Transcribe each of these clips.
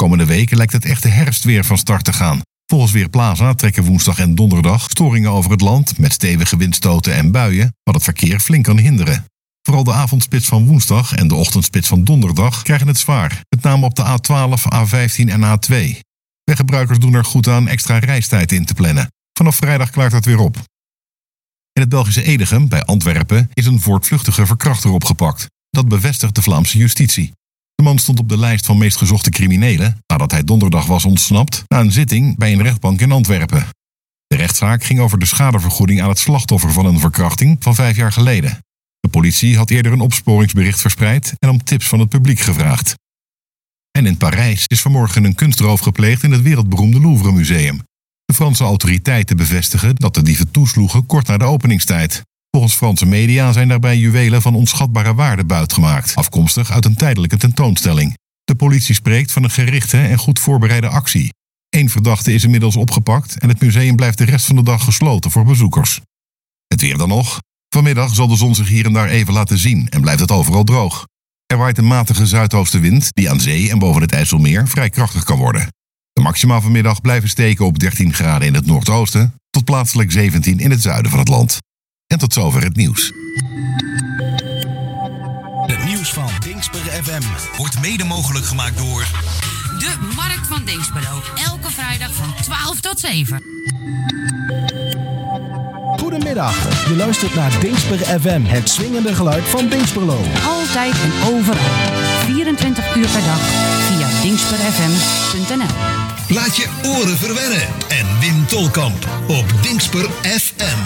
Komende weken lijkt het echte herfstweer van start te gaan. Volgens Weerplaza trekken woensdag en donderdag storingen over het land met stevige windstoten en buien, wat het verkeer flink kan hinderen. Vooral de avondspits van woensdag en de ochtendspits van donderdag krijgen het zwaar, met name op de A12, A15 en A2. Weggebruikers doen er goed aan extra reistijd in te plannen. Vanaf vrijdag klaart dat weer op. In het Belgische Edegem, bij Antwerpen, is een voortvluchtige verkrachter opgepakt. Dat bevestigt de Vlaamse justitie. De man stond op de lijst van meest gezochte criminelen nadat hij donderdag was ontsnapt na een zitting bij een rechtbank in Antwerpen. De rechtszaak ging over de schadevergoeding aan het slachtoffer van een verkrachting van 5 jaar geleden. De politie had eerder een opsporingsbericht verspreid en om tips van het publiek gevraagd. En in Parijs is vanmorgen een kunstroof gepleegd in het wereldberoemde Louvre Museum. De Franse autoriteiten bevestigen dat de dieven toesloegen kort na de openingstijd. Volgens Franse media zijn daarbij juwelen van onschatbare waarde buitgemaakt, afkomstig uit een tijdelijke tentoonstelling. De politie spreekt van een gerichte en goed voorbereide actie. 1 verdachte is inmiddels opgepakt en het museum blijft de rest van de dag gesloten voor bezoekers. Het weer dan nog. Vanmiddag zal de zon zich hier en daar even laten zien en blijft het overal droog. Er waait een matige zuidoostenwind die aan zee en boven het IJsselmeer vrij krachtig kan worden. De maxima vanmiddag blijven steken op 13 graden in het noordoosten tot plaatselijk 17 in het zuiden van het land. En tot zover het nieuws. Het nieuws van Dingsper FM wordt mede mogelijk gemaakt door de Markt van Dinxperlo. Elke vrijdag van 12 tot 7. Goedemiddag, je luistert naar Dingsper FM, het swingende geluid van Dinxperlo. Altijd en overal. 24 uur per dag via dingsperfm.nl. Laat je oren verwennen en Wim Tolkamp op Dingsper FM.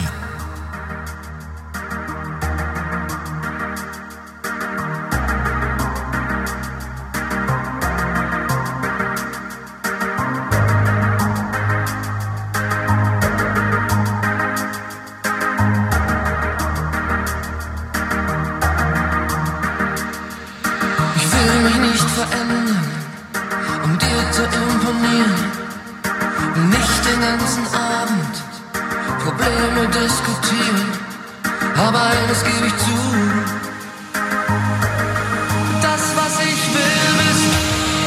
Aber eines gebe ich zu, das, was ich will, bist du.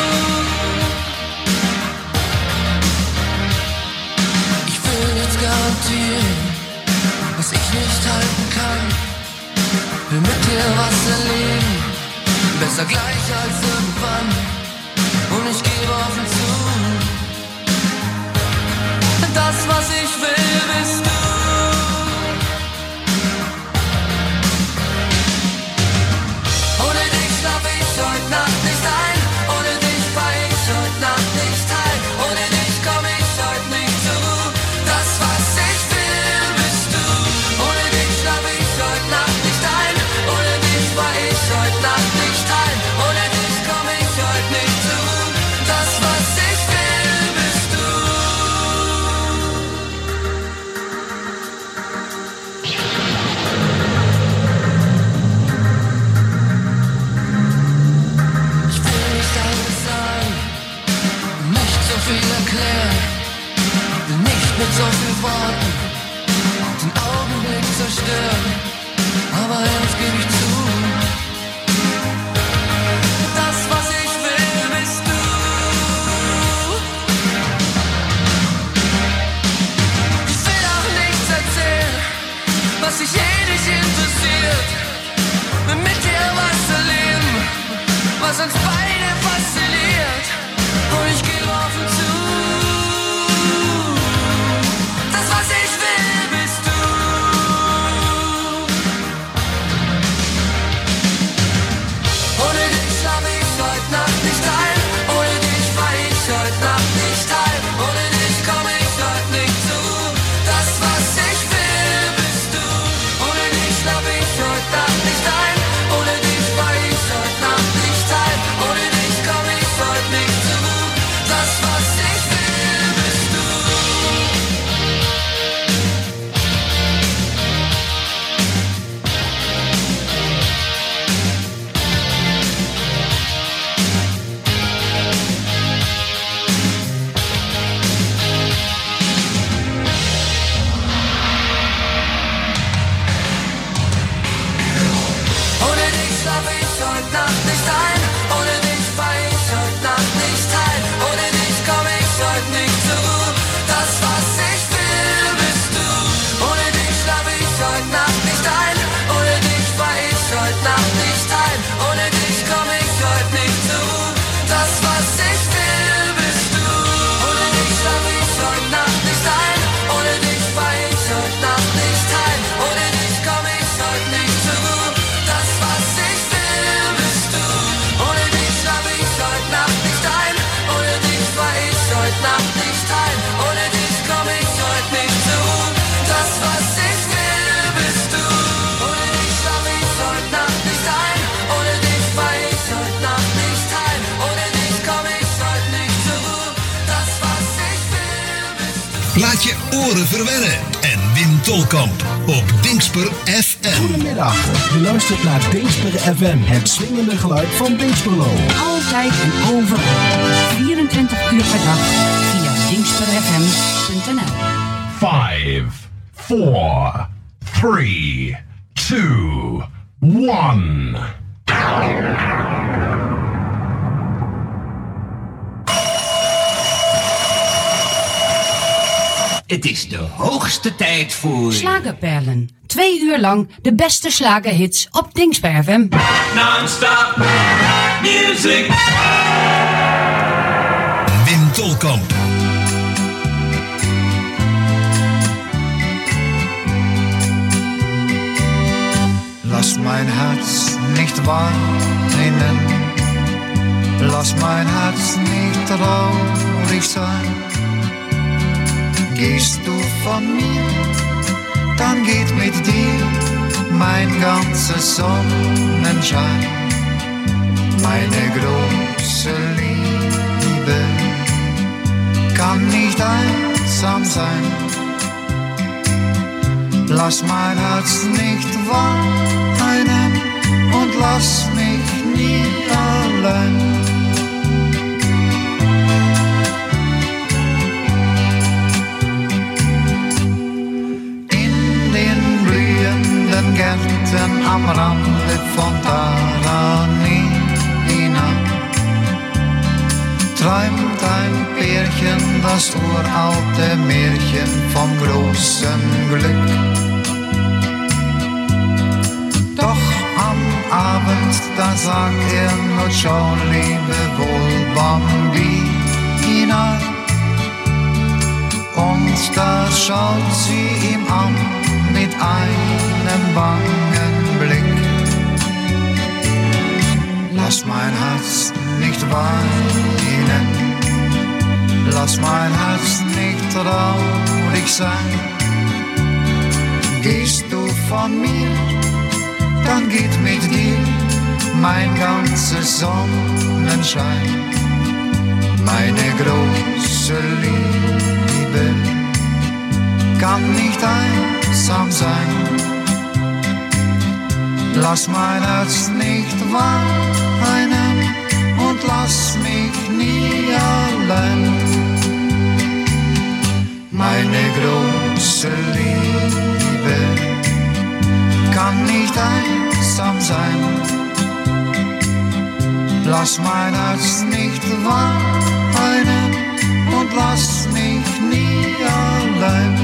Ich will jetzt garantieren, was ich nicht halten kann. Will mit dir was erleben, besser gleich als irgendwann. Und ich gebe offen zu, das, was ich will, bist du. Heute Nacht nicht ein, ohne dich war ich heute Nacht nicht heil. Ohne dich komm ich heute nicht zur Ruhe. Das, was ich will, bist du. Ohne dich schlaf ich heute Nacht nicht ein. Ohne dich war ich heute Nacht nicht heil. Ohne dich komm ich heute nicht zur Ruhe. Das, was ich will, bist du. Viel erklären, will nicht mit so viel Worten den Augenblick zerstören, aber eins gebe ich zu, das, was ich will, bist du. Ich will auch nichts erzählen, was sich nicht interessiert, will mit dir was erleben, was uns beide fasziniert. Und ich gebe offen zu, das, was ich will, bist du. Laat je oren verwennen en Wim Tolkamp op Dingsper FM. Goedemiddag, je luistert naar Dingsper FM, het swingende geluid van Dingsperlo. Altijd en overal. 24 uur per dag via dingsperfm.nl. 5, 4, 3, 2, 1. Het is de hoogste tijd voor... Slagerperlen. 2 uur lang de beste slagerhits op Dingsper FM. Non-stop music. Wim Tolkamp. Lass mein Herz nicht weinen, lass mein Herz nicht traurig sein. Gehst du von mir, dann geht mit dir mein ganzes Sonnenschein. Meine große Liebe kann nicht einsam sein. Lass mein Herz nicht weinen und lass mich nie allein. In den blühenden Gärten am Rande von Taranina träumt ein Pärchen das uralte Märchen vom großen Glück. Doch am Abend, da sagt nur schon lebewohl Bambina. Und da schaut sie ihm an mit einem bangen Blick. Lass mein Herz nicht weinen, lass mein Herz nicht traurig sein. Gehst du von mir, dann geht mit dir mein ganzes Sonnenschein. Meine große Liebe kann nicht einsam sein. Lass mein Herz nicht weinen und lass mich nie allein. Meine große Liebe kann nicht einsam sein. Lass mein Herz nicht weinen und lass mich nie allein.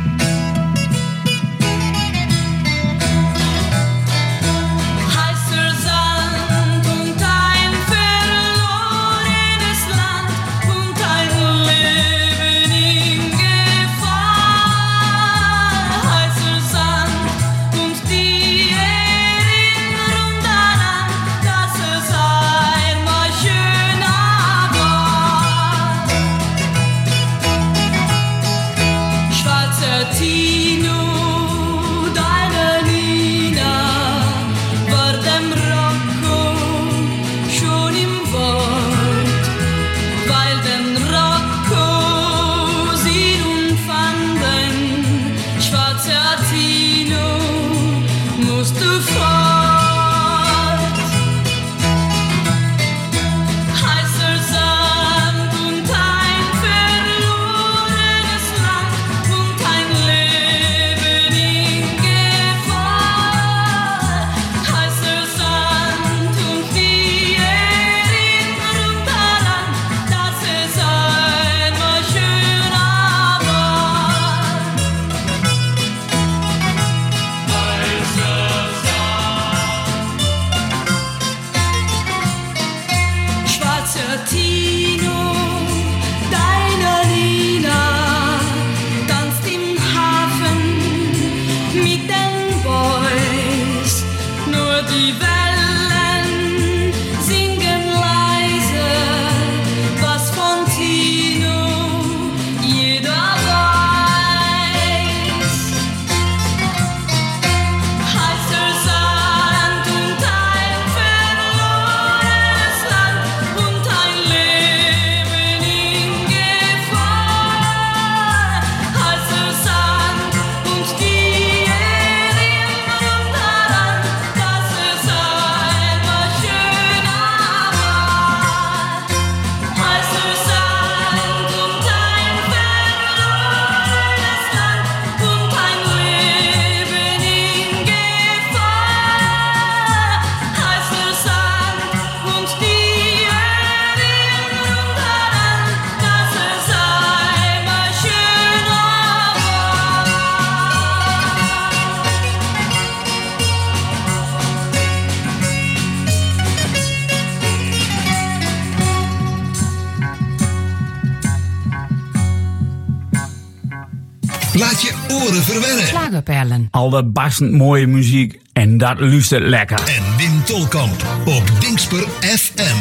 Heißer oren verwennen. Slagerperlen. Allerbastend mooie muziek en dat luistert lekker. En Wim Tolkamp op Dingsper FM.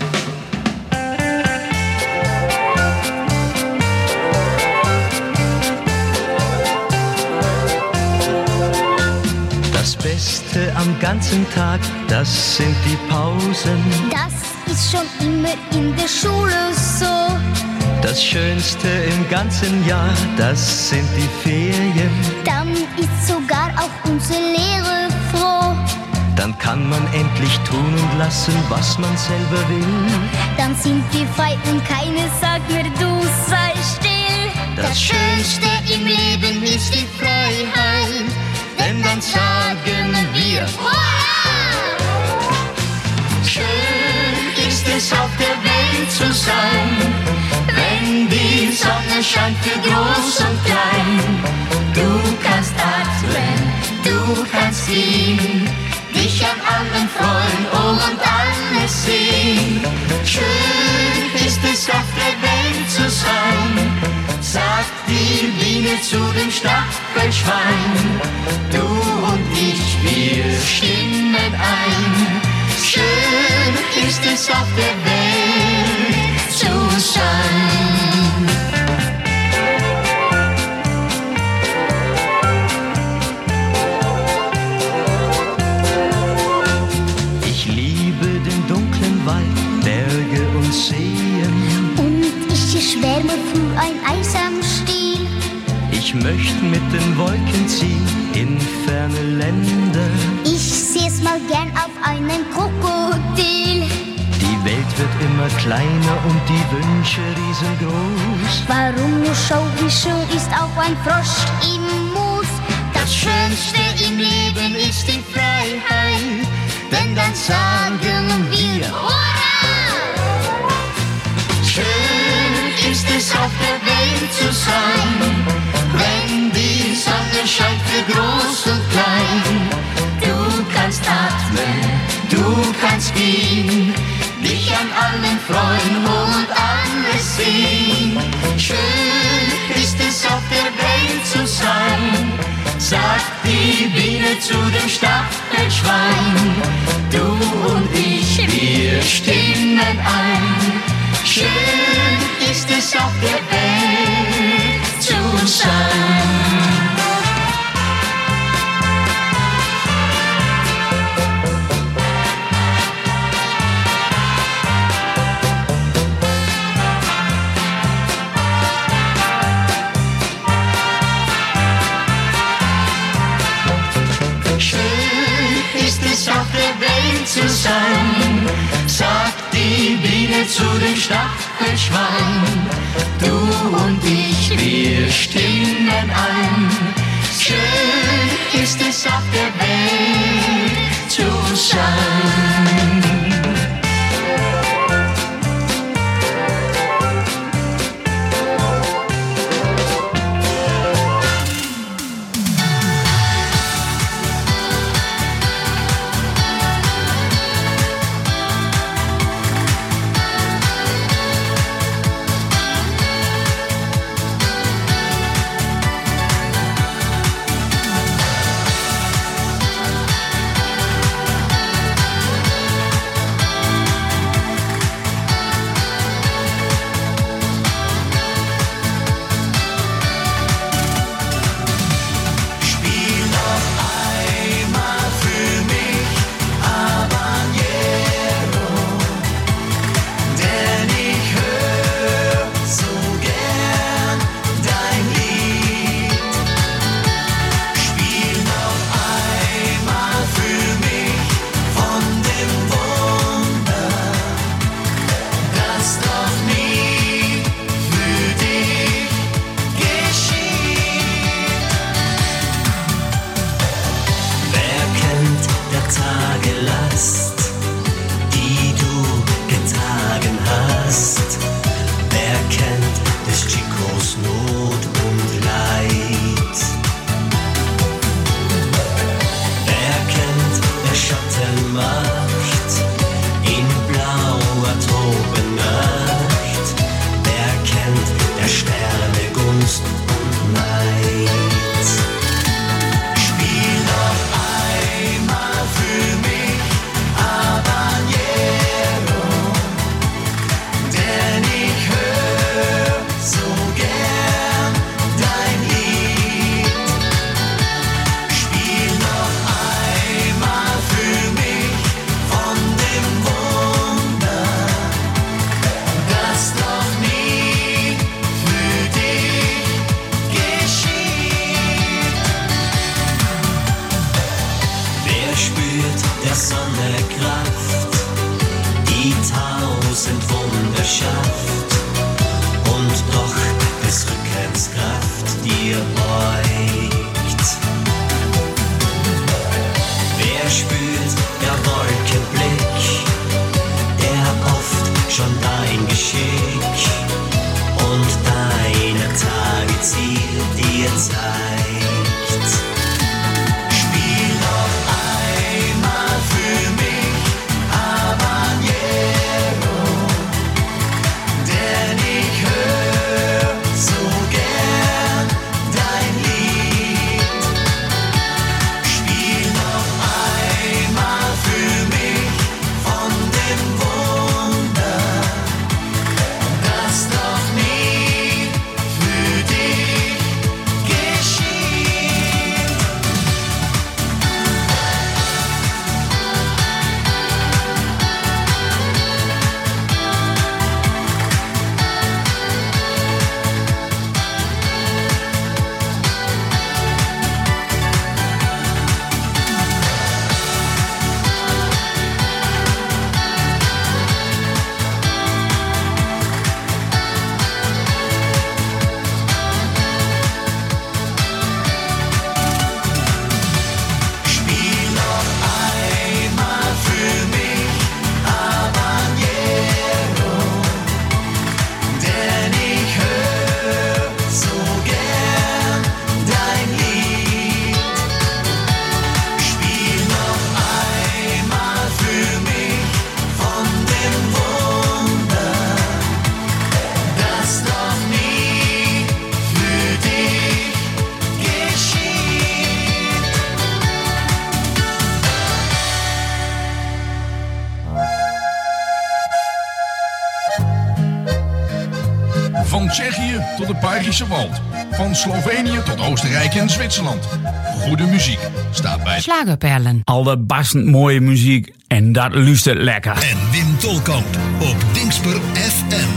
Das Beste am ganzen Tag, das sind die Pausen. Das ist schon immer in der Schule so. Das Schönste im ganzen Jahr, das sind die Ferien. Dann ist sogar auch unsere Lehrer froh. Dann kann man endlich tun und lassen, was man selber will. Dann sind wir frei und keiner sagt mir, du sei still. Das Schönste im Leben ist die Freiheit. Denn dann sagen wir, Hurra! Schön ist es auf der Welt zu sein, wenn die Sonne scheint für groß und klein. Du kannst atmen, du kannst gehen, dich an allen freuen und alles sehen. Schön ist es auf der Welt zu sein, sagt die Biene zu dem Stachelschwein. Du und ich, wir stimmen ein. Schön ist es auf der Welt zu sein. Ich liebe den dunklen Wald, Berge und Seen. Und ich schwärme für ein Eis am Stiel. Ich möchte mit den Wolken ziehen in ferne Länder. Ich seh's mal gern auf einem Krokodil. Die Welt wird immer kleiner und die Wünsche riesengroß. Warum nur schau, wie schön ist auch ein Frosch im Moos. Das Schönste im Leben ist die Freiheit, denn dann sagen wir, Hurra! Schön ist es auf der Welt zu sein, wenn die Sonne scheint für groß und klein. Du kannst atmen, du kannst gehen, dich an allen freuen und alles sehen. Schön ist es auf der Welt zu sein, sagt die Biene zu dem Stachelschwein. Du und ich, wir stimmen ein. Schön ist es auf der Welt zu sein. Auf der Welt zu sein, sagt die Biene zu dem Stachelschwein. Du und ich, wir stimmen ein. Schön ist es auf der Welt zu sein. Kraft, die 1000 Wunder schafft und doch des Rückens Kraft dir beugt. Wer spürt der Wolkenblick, der oft schon dein Geschick und deine Tageziel dir zeigt. Spiel noch einmal für mich Habanero, denn ich hör so gern dein Lied. Spiel noch einmal für mich von dem Wunder, das doch nie für dich geschieht. Spiel noch einmal für mich Habanero, denn ich hör so gern dein Lied. Spiel noch einmal für mich von dem Wunder, das doch nie für dich geschieht. Van Tsjechië tot het Belgische Wald. Van Slovenië tot Oostenrijk en Zwitserland. Goede muziek staat bij Schlagerperlen. Al de bassend mooie muziek en dat luistert lekker. En Wim Tolkamp op Dingsper FM.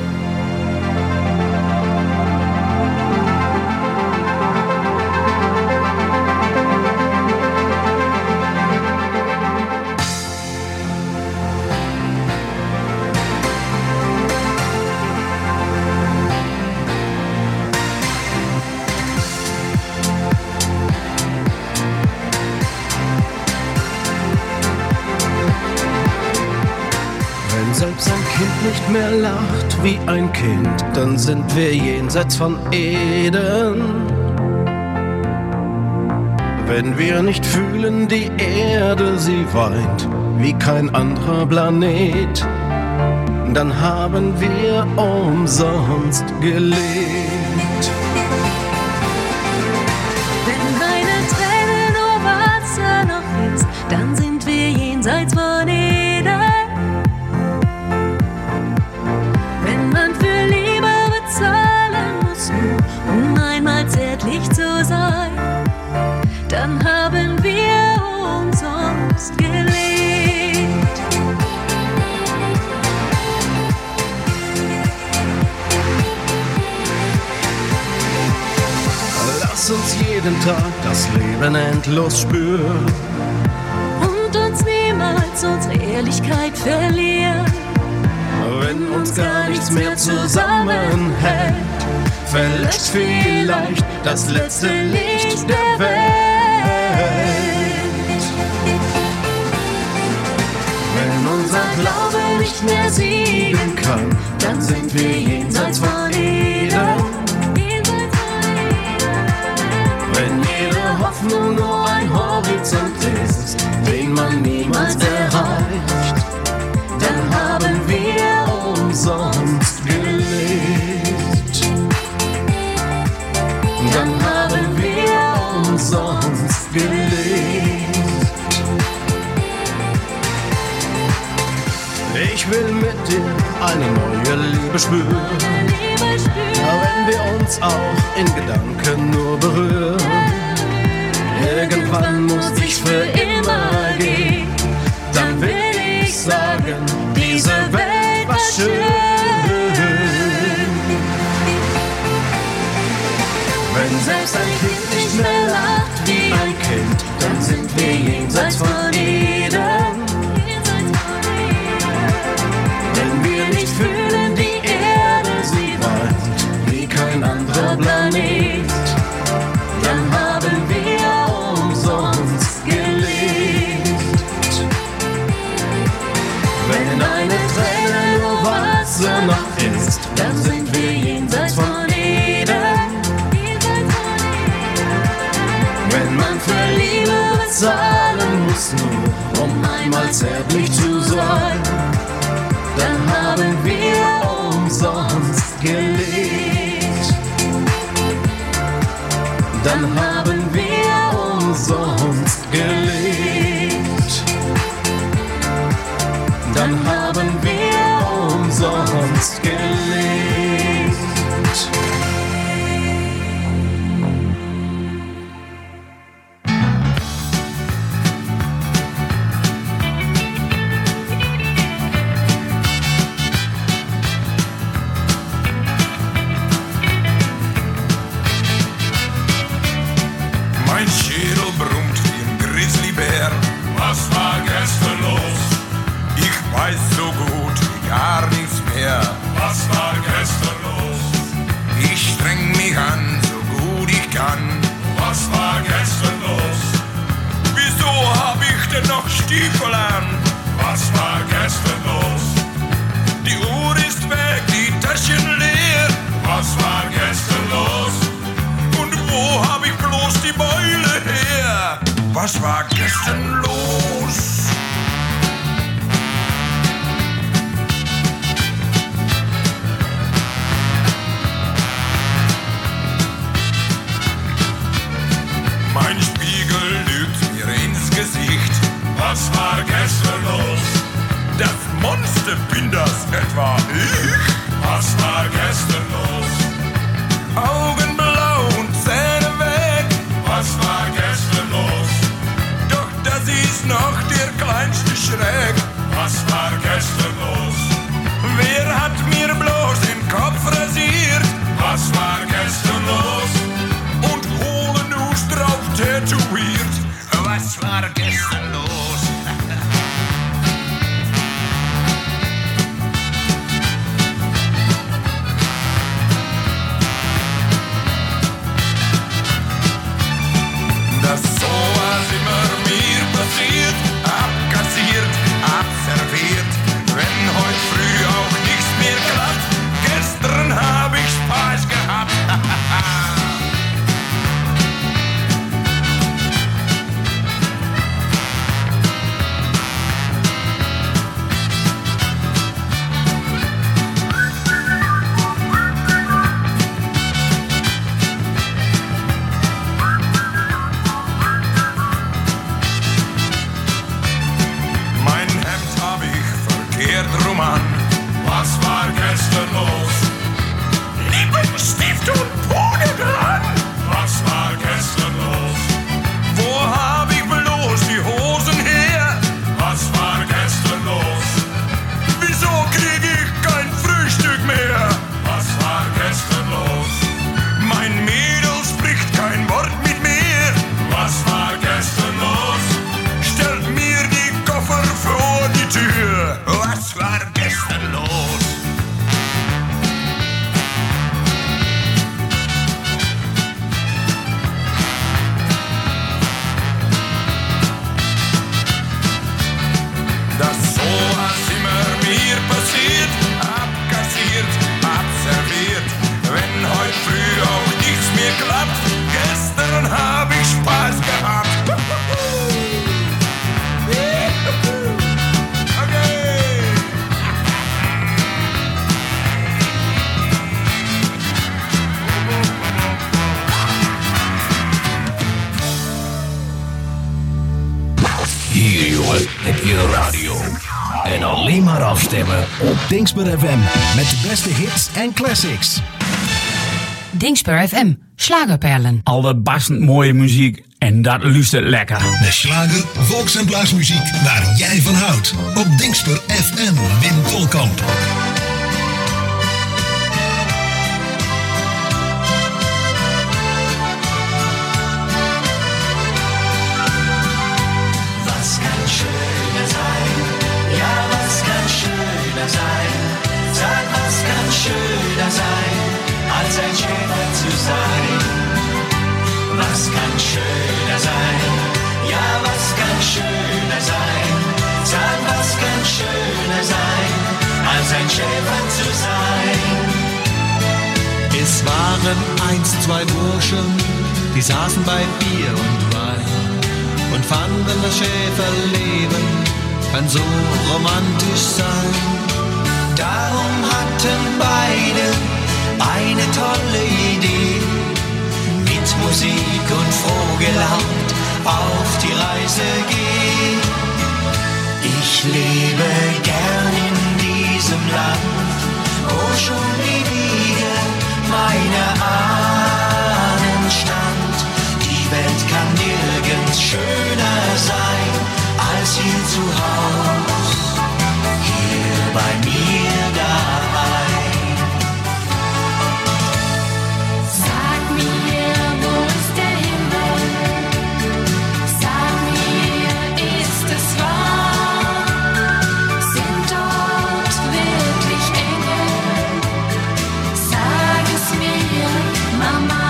Wenn selbst ein Kind nicht mehr lacht wie ein Kind, dann sind wir jenseits von Eden. Wenn wir nicht fühlen, die Erde, sie weint wie kein anderer Planet, dann haben wir umsonst gelebt. Wenn keine Träne nur Wasser noch ist, dann sind wir jenseits von Eden. Wenn man für Liebe bezahlen muss, nur um einmal zärtlich zu sein, dann haben wir umsonst gelebt. Lass uns jeden Tag das Leben endlos spüren Und uns niemals unsere Ehrlichkeit verlieren. Wenn uns gar nichts mehr zusammenhält, verlässt vielleicht das letzte Licht der Welt. Wenn unser Glaube nicht mehr siegen kann, dann sind wir jenseits von Eden. Wenn jede Hoffnung nur ein Horizont ist, den man niemals erreicht, dann haben wir umsonst gelebt. Dann haben wir umsonst gelebt. Ich will mit dir eine neue Liebe spüren, wenn wir uns auch in Gedanken nur berühren. Irgendwann muss ich für immer gehen, dann will ich sagen, diese Welt war schön. Wenn selbst ein Kind nicht mehr lacht wie ein Kind, dann sind wir jenseits von Eden. Wenn eine Träne nur Wasser noch ist, dann sind wir jenseits von Eden. Wenn man für Liebe bezahlen muss, nur um einmal zärtlich zu sein, dann haben wir umsonst gelebt. Dann haben wir umsonst gelebt. Dann haben wir umsonst gelebt. Mein Schädel brummt wie ein Grizzlybär. Was war gestern los? Ich weiß so gut wie gar nichts mehr. Was war gestern los? Ich streng mich an, so gut ich kann. Was war gestern los? Wieso hab ich denn noch Stiefel an? Was war gestern los? Die Uhr ist weg, die Taschen leer. Was war gestern los? Und wo hab ich bloß die Beule her? Was war gestern los? Mein Spiegel lügt mir ins Gesicht. Was war gestern los? Das Monster bin das etwa ich? Was war gestern los? Augen blau und Zähne weg. Was war gestern los? Doch das ist noch der kleinste Schreck. Was war gestern los? Wer hat mir bloß den Kopf rasiert? Was war gestern los? Und Hohlenus drauf tätowiert. Was war gestern los? Das sowas immer mir passiert, abkassiert, abserviert. Wenn heute früh auch nichts mehr klappt, gestern hab ich Spaß gehabt. Mein Hemd hab ich verkehrt rum an. Was war gestern los? Lippenstift und Puder dran. Was war gestern los? Wo hab ich bloß die Hosen her? Was war gestern los? Wieso krieg ich kein Frühstück mehr? Was war gestern los? Mein Mädel spricht kein Wort mit mir. Was war gestern los? Stellt mir die Koffer vor die Tür. Was war gestern los? Das sowas immer mir passiert, abkassiert, abserviert. Wenn heute früh auch nichts mehr klappt, gestern hab ich Spaß gehabt. Hier, jongen, heb je een radio. En alleen maar afstemmen op Dingsper FM. Met de beste hits en classics. Dingsper FM, Schlagerperlen. Alle bassend mooie muziek en dat luistert lekker. De slager, volks- en blaasmuziek waar jij van houdt. Op Dingsper FM, Wim Tolkamp. Was kann schöner sein? Ja, was kann schöner sein? Sag, was kann schöner sein, als ein Schäfer zu sein? Was kann schöner sein? Ja, was kann schöner sein? Sag, was kann schöner sein? 2 Burschen, die saßen bei Bier und Wein und fanden das Schäferleben kann so romantisch sein. Darum hatten beide eine tolle Idee, mit Musik und froh gelaunt auf die Reise gehen. Ich lebe gern in diesem Land, wo schon die Wiege meiner Ahnen stand. Die Welt kann nirgends schöner sein als hier zu Haus, hier bei mir daheim. Sag mir, wo ist der Himmel? Sag mir, ist es wahr? Sind dort wirklich Engel? Sag es mir, Mama.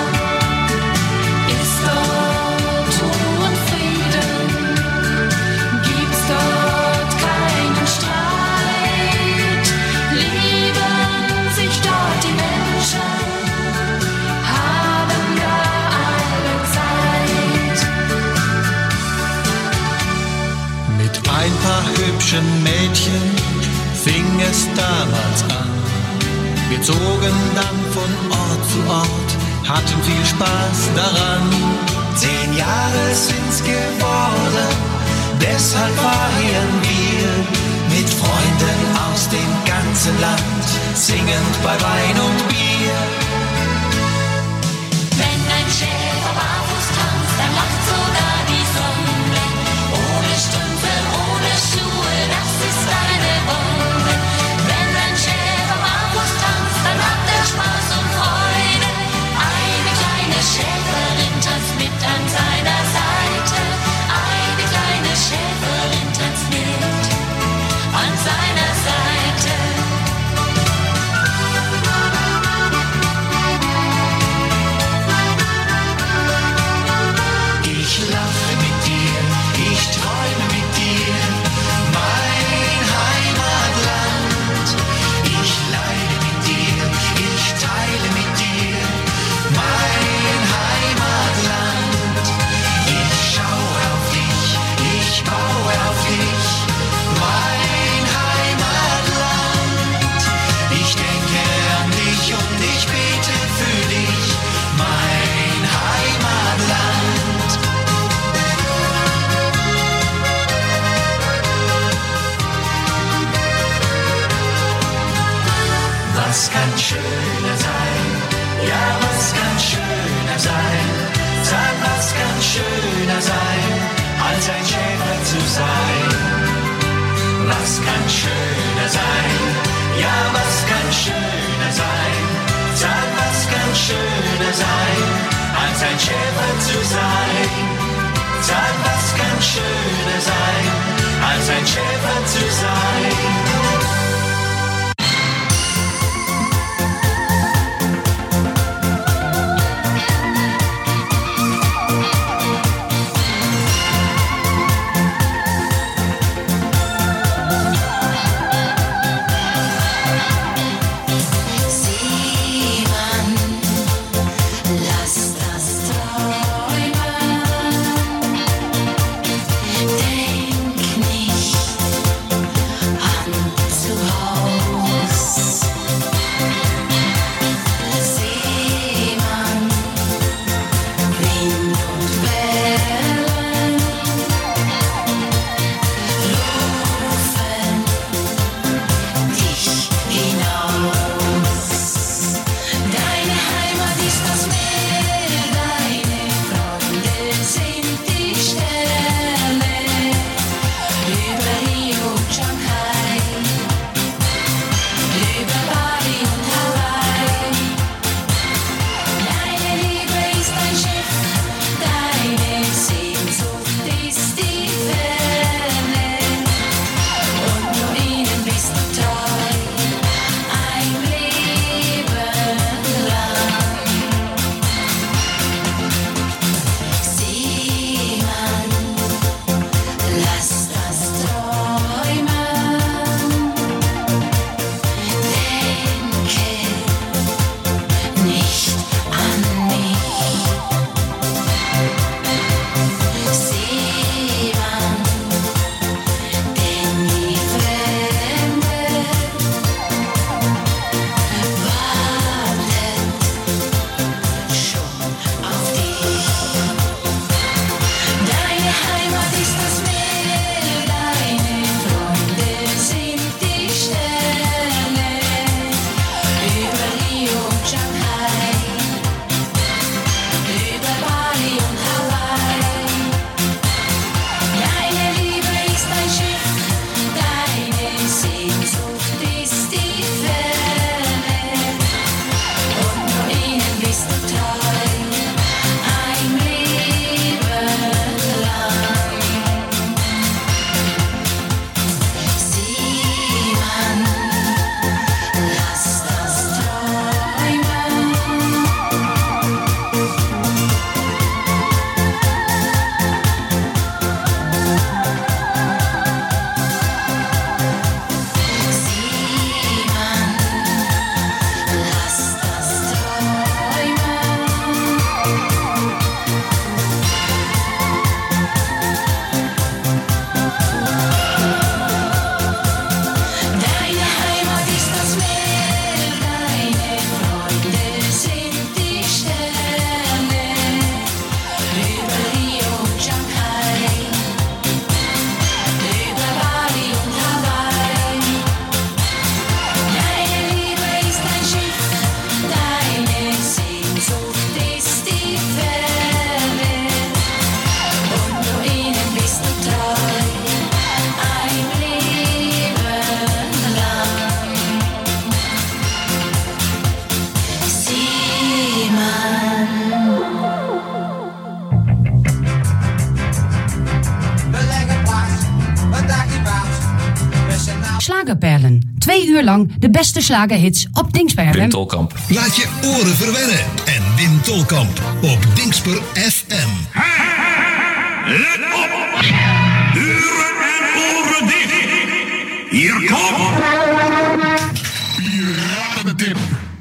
Ist dort Ruhe und Frieden? Gibt's dort keinen Streit? Lieben sich dort die Menschen? Haben da alle Zeit? Mit ein paar hübschen Mädchen fing es damals an. Wir zogen dann von Ort zu Ort, hatten viel Spaß daran. 10 Jahre sind's geworden, deshalb feiern wir mit Freunden aus dem ganzen Land, singend bei Wein und Bier. Wenn ein Schäfer barfuß tanzt, dann lacht sogar die Sonne. Ohne Strümpfe, ohne Schuhe, das ist eine Bombe. Wenn ein Schäfer barfuß tanzt, dann hat er Spaß und Freude. Eine kleine Schäferin tanzt mit an seiner Seite. Eine kleine Schäferin tanzt mit an seiner Seite. Ich lache mit dir, ich träume mit dir, mein Heimatland. Ich leide mit dir, ich teile mit dir, mein Heimatland. Ich schaue auf dich, ich baue auf dich, mein Heimatland. Ich denke an dich und ich bete für dich, mein Heimatland. Was kann schöner sein? Ja, was kann schöner sein? Sag, was kann schöner sein, als ein Schäfer zu sein? Was kann schöner sein? Ja, was kann schöner sein? Sag, was kann schöner sein, als ein Schäfer zu sein? Sag, was kann schöner sein, als ein Schäfer zu sein? Seemann, lass das träumen. Denk nicht Slagerperlen. 2 uur lang de beste slagerhits op Dingsper FM. Wim Tolkamp. Laat je oren verwennen en Wim Tolkamp op Dingsper FM. Let op! Deuren en oren dicht! Hier komt... Piratendip!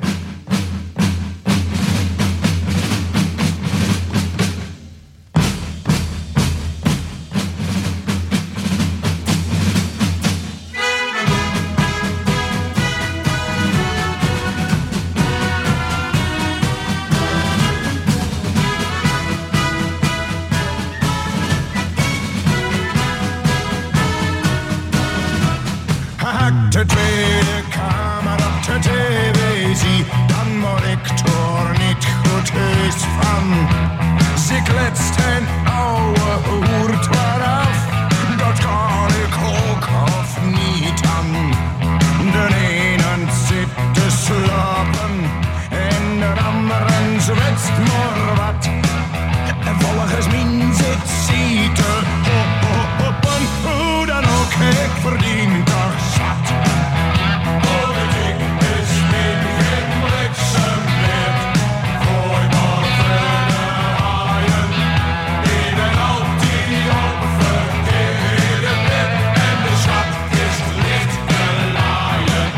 De Tweede Kamer op de televisie, dan word ik er niet goed heus van. Ze kletst een oude hoert waaraf, dat kan ik ook of niet aan. De ene zit te slapen en de andere zwetst maar wat. En volgens mij zit ze te hoppen, hoe dan ook, ik verdien toch zat. Politiek is niet geen bliksemweer, gooi maar verder haaien. Ik ben altijd op verkeerde plek en de schat is licht te laaien.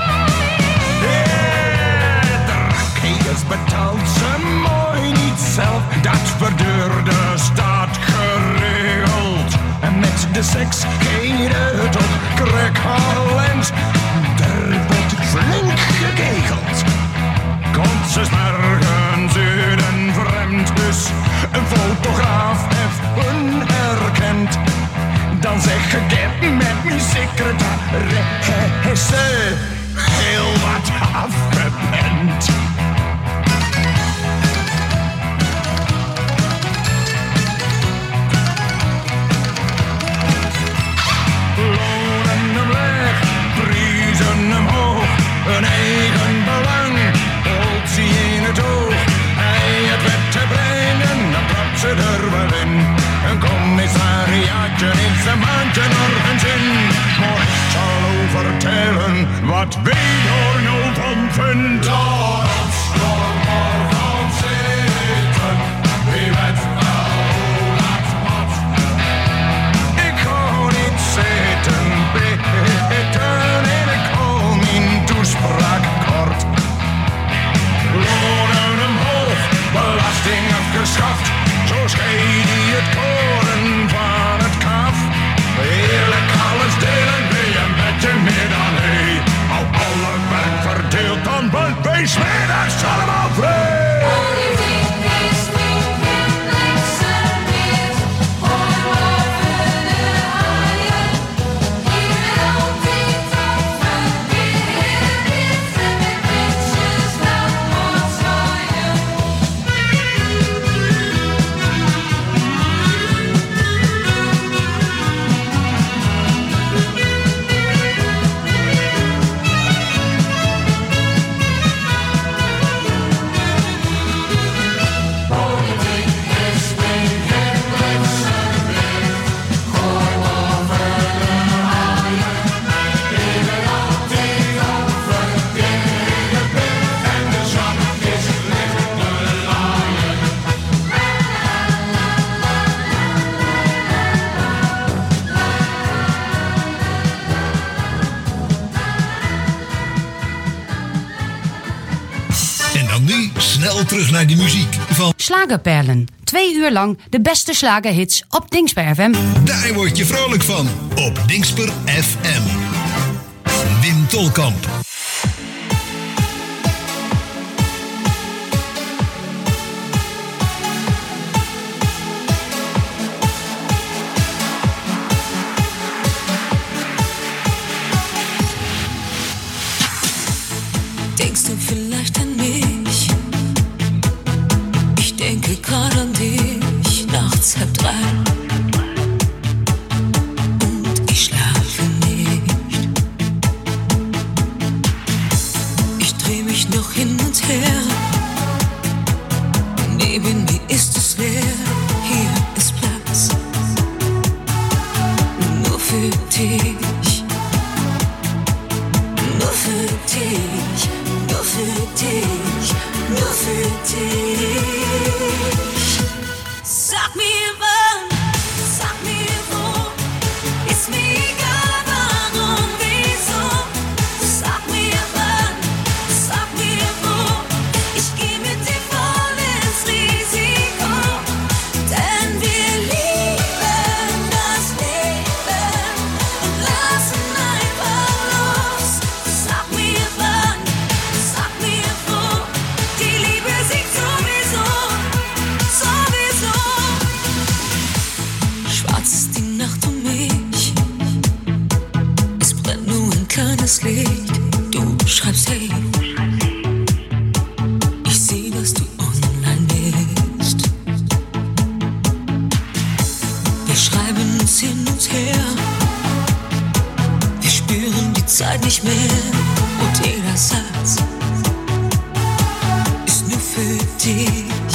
De rakeers betaalt ze mooi niet zelf, dat verduurde staat geregeld. En met de seks geht het op Krekhalend, er wordt flink gekegeld. Komt ze morgens uit een vreemd huis, een fotograaf even herkent, dan zeg ik het met mijn secretaresse heel wat afgepend. Een eigen belang, holt ze in het oog. Hij het wet te brengen, dan trapt ze er wel in. Een commissariaatje is een maandje nergens in. Maar ik zal vertellen wat wij er nou van vindt. Laat ons nog maar gaan zitten, wie weet wel hoe laat wat. Ik ga niet zitten bitten en ik hou mijn toespraak kort. Lonen omhoog, belasting afgeschaft, zo scheid hij het koren van het kaf. Eerlijk alles delen, wie een beetje meer dan hij. Al alle werk verdeeld, dan bent wij 's middags allemaal vrij. Snel terug naar de muziek van Slagerperlen. 2 uur lang de beste slagerhits op Dingsper FM. Daar word je vrolijk van op Dingsper FM. Wim Tolkamp. Denkst du vielleicht an mich? Ich denke gerade an dich, nachts 2:30. Und ich schlafe nicht. Ich dreh mich noch hin und her. Neben mir ist es leer, hier ist Platz. Nur für dich. dich, nur für dich, nur für dich. Sag mir wann, sag mir wo, ist mir egal warum, wieso. Sag mir wann, sag mir wo, ich geh mit dir voll ins Risiko, denn wir lieben das Leben und lassen einfach los. Sag mir wann, sag mir wo, die Liebe siegt sowieso, sowieso. Schwarz ist die Nacht um mich, es brennt nur ein kleines Licht. Du schreibst hey, ich seh, dass du online bist. Wir schreiben uns hin und her, wir spüren die Zeit nicht mehr und jeder Satz ist nur für dich,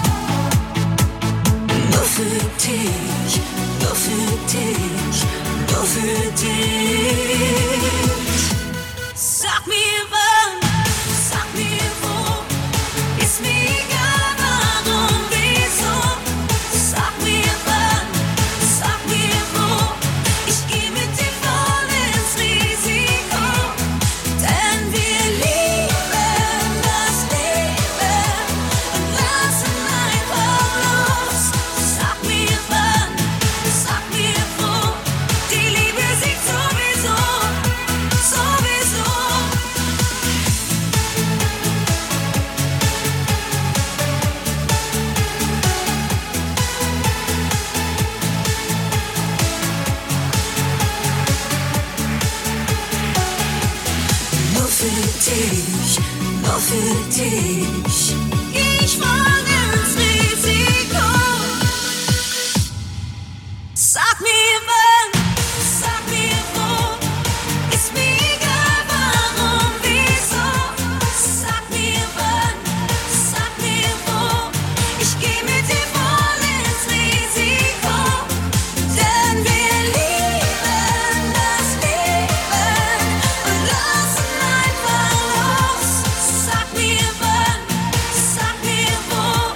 nur für dich, nur für dich, nur für dich. Sag mir wann, sag mir wo, ist mir egal warum, wieso. Sag mir wann, sag mir wo, ich geh mit dir voll ins Risiko, denn wir lieben das Leben und lassen einfach los. Sag mir wann, sag mir wo, die Liebe siegt sowieso, sowieso. Nur für dich, nur für dich. Ich wag ins Risiko. Sag mir wann, sag mir wo, ist mir egal warum, wieso. Sag mir wann, sag mir wo, ich geh mit dir voll ins Risiko, denn wir lieben das Leben und lassen einfach los. Sag mir wann, sag mir wo,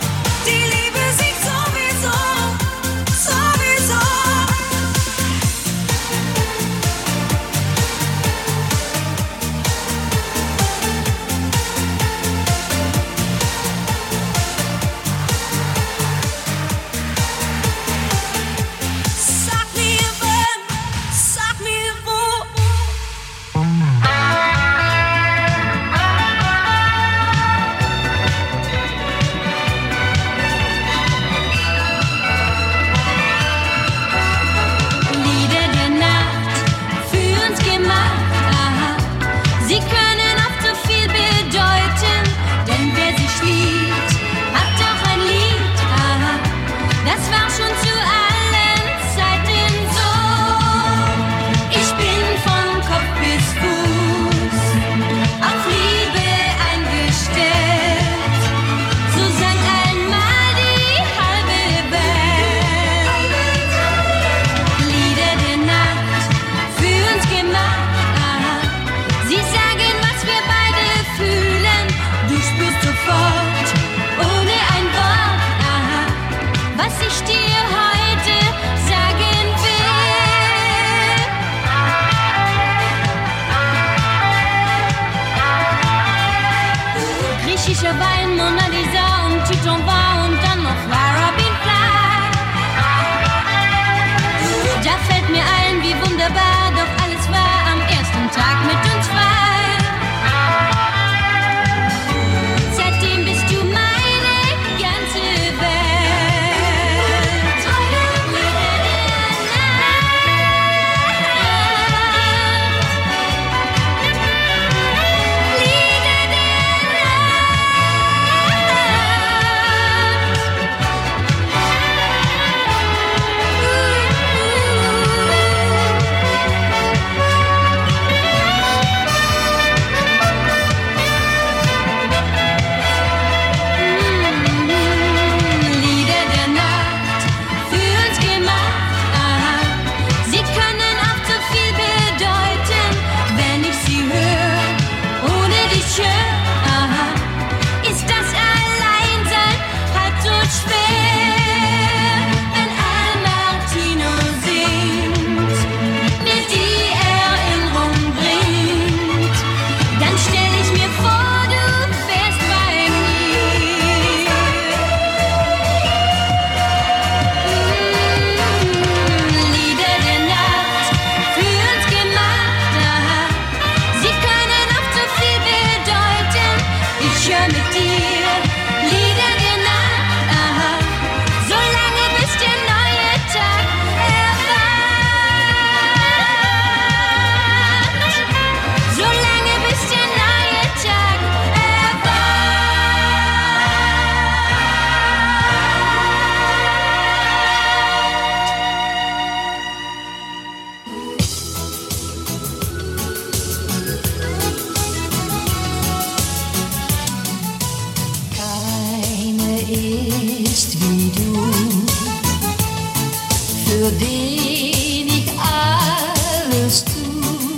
für den ich alles tu.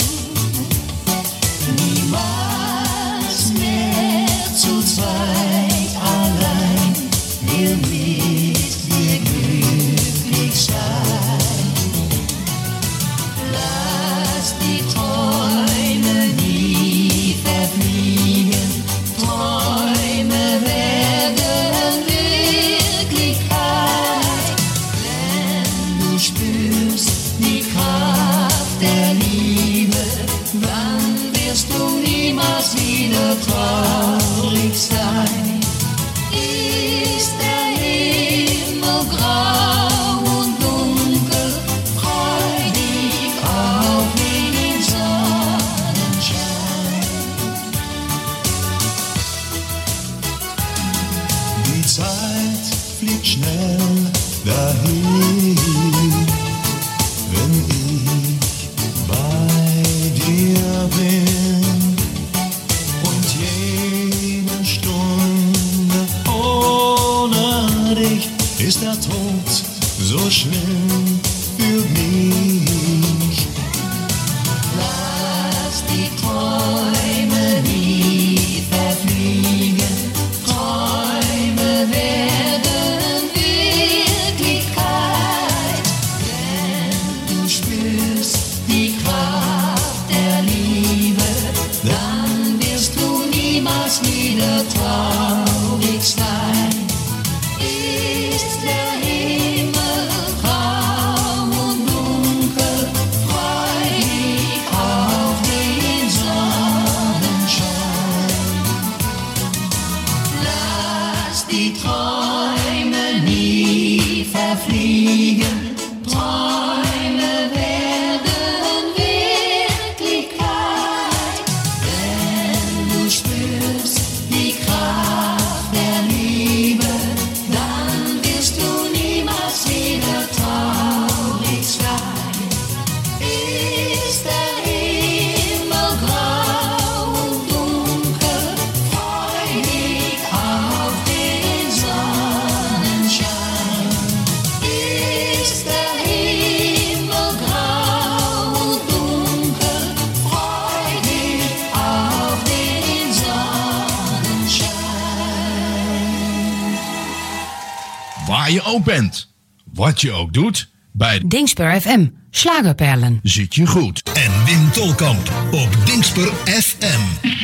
Niemals mehr zu zweit allein, will mit dir glücklich sein. Lass die Träume nie verfliegen, Träume werden Wirklichkeit. Wenn du spürst die Kraft der Liebe, dann wirst du niemals wieder traurig sein. Ist der Himmel grau und dunkel, freu dich auf den Sonnenschein. Die Zeit fliegt schnell dahin, wenn ich bei dir bin. Und jede Stunde ohne dich ist der Tod so schlimm für mich. Lass die Träume nie verfliegen, Träume werden Wirklichkeit. Wenn du spürst die Kraft der Liebe, dann wirst du niemals wieder traurig sein. Ist der Himmel grau und dunkel, freu dich auf den Sonnenschein. Lass die Träume nie verfliegen, Träume werden Wirklichkeit. Wenn du spürst die Kraft der Liebe, dann wirst du niemals wieder traurig sein. Ist der Himmel grau und dunkel, freu dich auf den Sonnenschein. Ist der Himmel grau und dunkel, freu dich auf den Sonnenschein. Waar je ook bent, wat je ook doet, bij Dingsper FM, Slagerperlen. zit je goed. En Wim Tolkamp op Dingsper FM.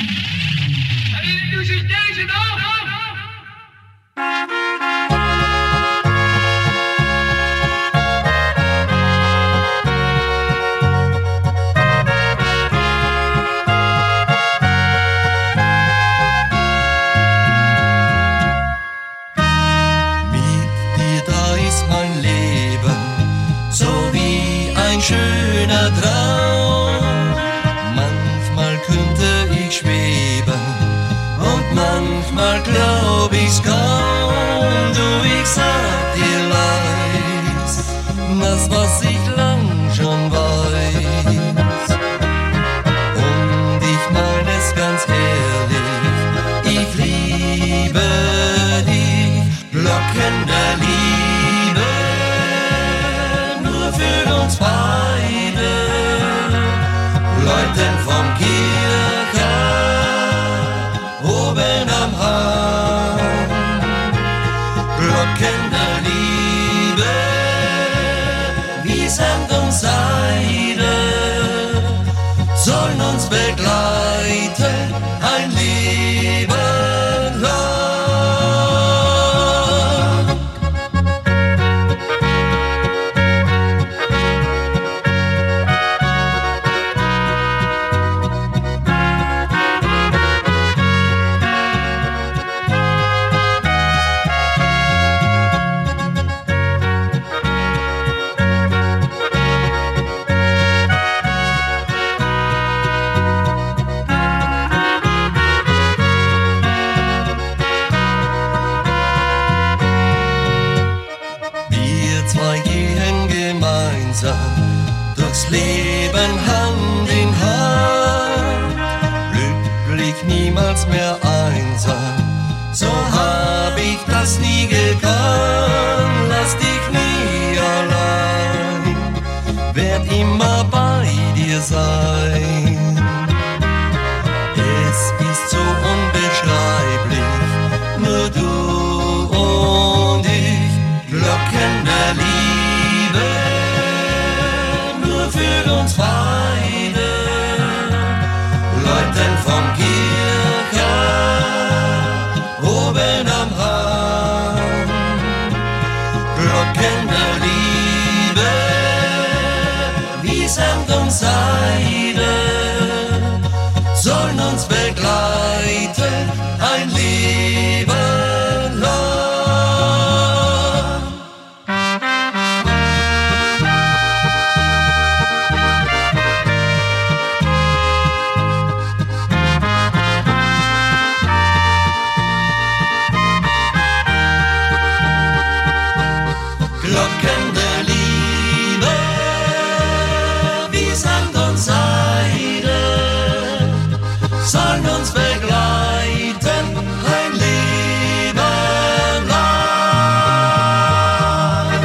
Mit dir da ist mein Leben, so wie ein schöner Traum. Manchmal könnte ich schweben und manchmal glaub ich's kaum. Du, ich sag dir leis, das was ich lang schon weiß. Und ich mein es ganz ehrlich, ich liebe dich, Glocken der Liebe, nur für uns beide, läuten vom Kirchhof oben am Hang. Glocken der Liebe, wie Sand und Seide, sollen uns begleiten ein Leben lang. vom Kirche oben am Rhein. Glocken der Liebe wie Samt und Seide sollen uns begleiten ein Leben lang. Glocken der Liebe wie Sand und Seide sollen uns begleiten ein Leben lang.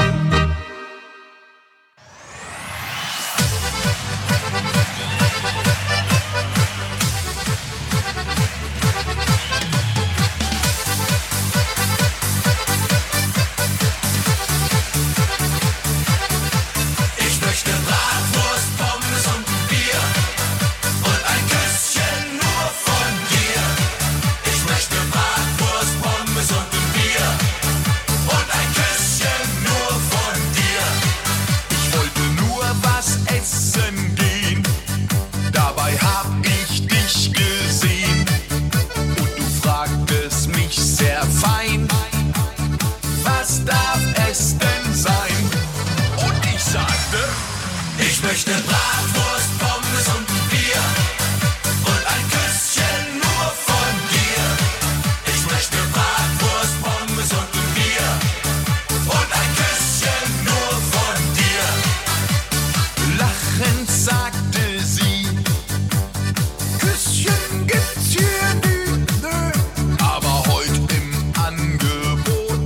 Ich möchte Bratwurst, Pommes und ein Bier und ein Küsschen nur von dir. Ich möchte Bratwurst, Pommes und ein Bier und ein Küsschen nur von dir. Ich wollte nur was essen gehen, dabei hab ich dich gesehen und du fragtest mich sehr fein, was darf es denn sein? Und ich sagte, Ich möchte Bratwurst, Pommes und ein Bier und ein Küsschen nur von dir. Ich möchte Bratwurst, Pommes und ein Bier und ein Küsschen nur von dir. lachend sagte sie, Küsschen gibt's hier nie, nö, aber heut im Angebot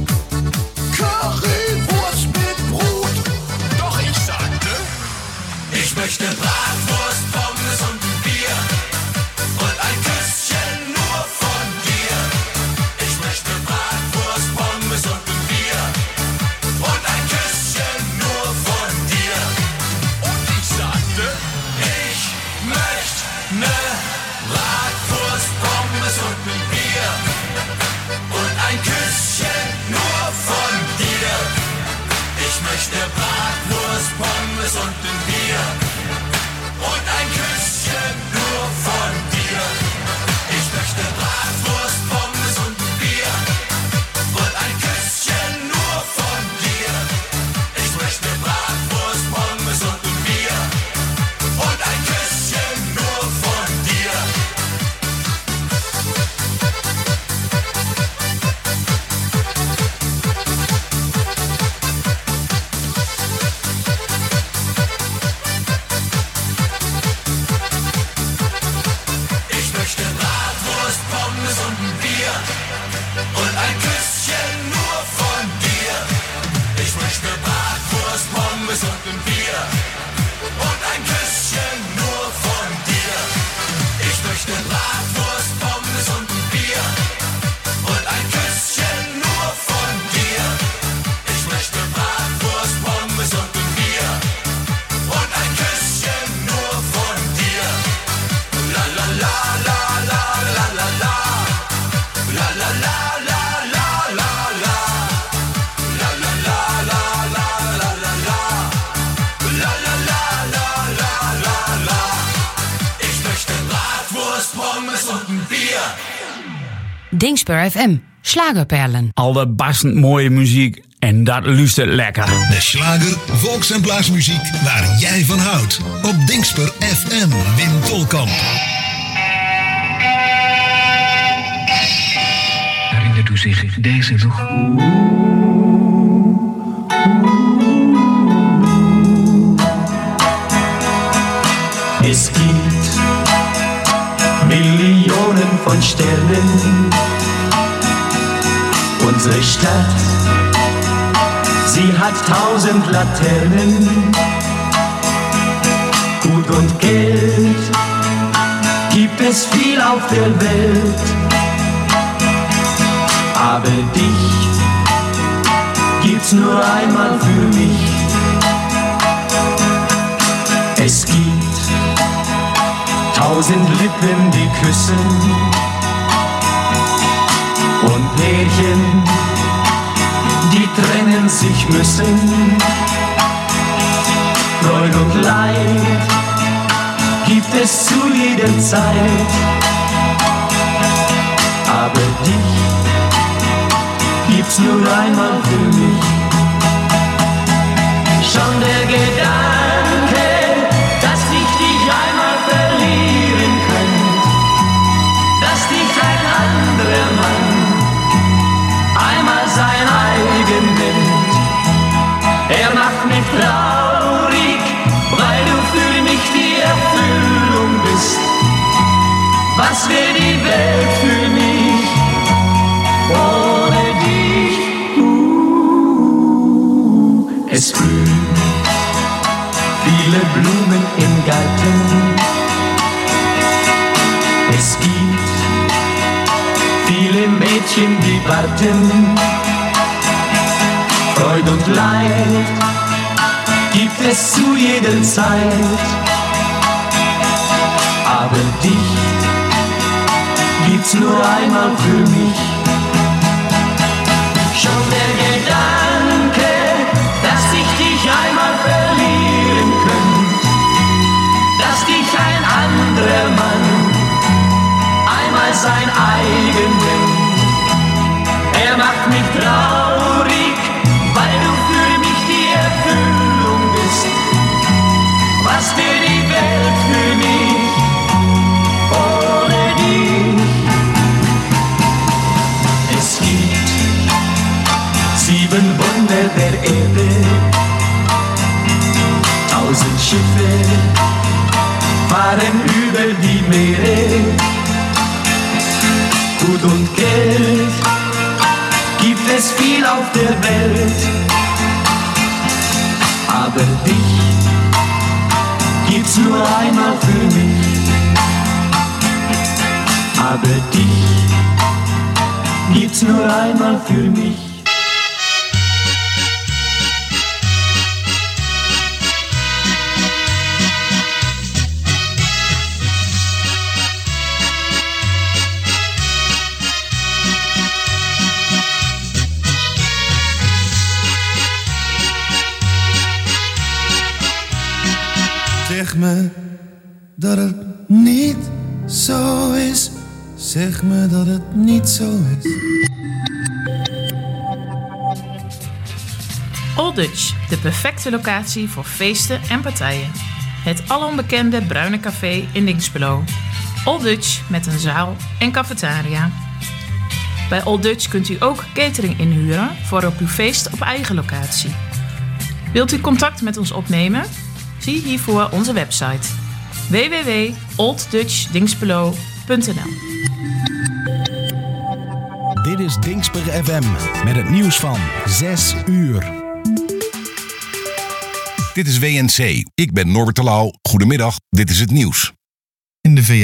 Currywurst mit Brot. Doch ich sagte, Ich möchte Bratwurst, Pommes und ein Bier und ein Küsschen nur von dir. Ich möchte Bratwurst, Pommes und ein Bier und ein Küsschen nur von dir. und ich sagte, Ich möchte ne Bratwurst, Pommes und ein Bier und ein Küsschen nur von dir. Ich möchte Bratwurst, Pommes und ein Bier und ein Küsschen nur von dir. Ich möchte Bratwurst, Pommes und ein Bier und ein Küsschen nur von dir. Ich möchte Bratwurst, Pommes und ein Bier und ein Küsschen nur von dir. Ich möchte Bratwurst, Pommes und ein Bier und ein Küsschen nur von dir. Ich möchte Bratwurst, Pommes und ein Bier und ein Küsschen nur von dir. Ich möchte Bratwurst, Pommes und ein Bier und ein Küsschen nur von dir. Ich möchte Bratwurst, Pommes und ein Bier und ein Küsschen nur von dir. La la la la la la la la. La la la la la la la. La la la la la la la la. La la la la la la la. Ich möchte Bratwurst, Pommes und ein Bier. Dingspur FM, Schlagerperlen. Al de barstend mooie muziek en dat luistert lekker. De slager, volks- en blaasmuziek waar jij van houdt. Op Dingspur FM, Wim Tolkamp. Herinnert u zich deze nog? Es gibt Millionen von Sternen. Unsere Stadt, sie hat 1000 Laternen. Gut und Geld gibt es viel auf der Welt. Aber dich gibt's nur einmal für mich. Es gibt 1000 Lippen, die küssen und Pärchen, die trennen sich müssen. Freud und Leid gibt es zu jeder Zeit, aber dich gibt's nur einmal für mich. Schon der Gedanke, dass ich dich einmal verlieren könnte, dass dich ein anderer Mann einmal sein eigen nimmt, er macht mich traurig, weil du für mich die Erfüllung bist. Was wäre die Welt für mich ohne dich? Es blühen viele Blumen im Garten. Es gibt viele Mädchen, die warten. Freud und Leid gibt es zu jeder Zeit, aber dich gibt's nur einmal für mich. Schon der Gedanke, dass ich dich einmal verlieren könnte, dass dich ein anderer Mann einmal sein eigen nimmt, er macht mich traurig, weil du für mich die Erfüllung bist. Was wäre die Welt für mich ohne dich? Es gibt 7 Wunder der Erde, 1000 Schiffe fahren über die Meere. Gut und Geld gibt es viel auf der Welt, aber dich gibt's nur einmal für mich. Aber dich gibt's nur einmal für mich. Zeg me dat het niet zo is. Zeg me dat het niet zo is. Old Dutch, de perfecte locatie voor feesten en partijen. Het alombekende bruine café in Dinxperlo. Old Dutch met een zaal en cafetaria. Bij Old Dutch kunt u ook catering inhuren voor op uw feest op eigen locatie. Wilt u contact met ons opnemen? Zie hiervoor onze website www.olddutchdinxperlo.nl. Dit is Dinxper FM met het nieuws van 6 uur. Dit is WNC. Ik ben Norbert Terlouw. Goedemiddag, dit is het nieuws. In de VS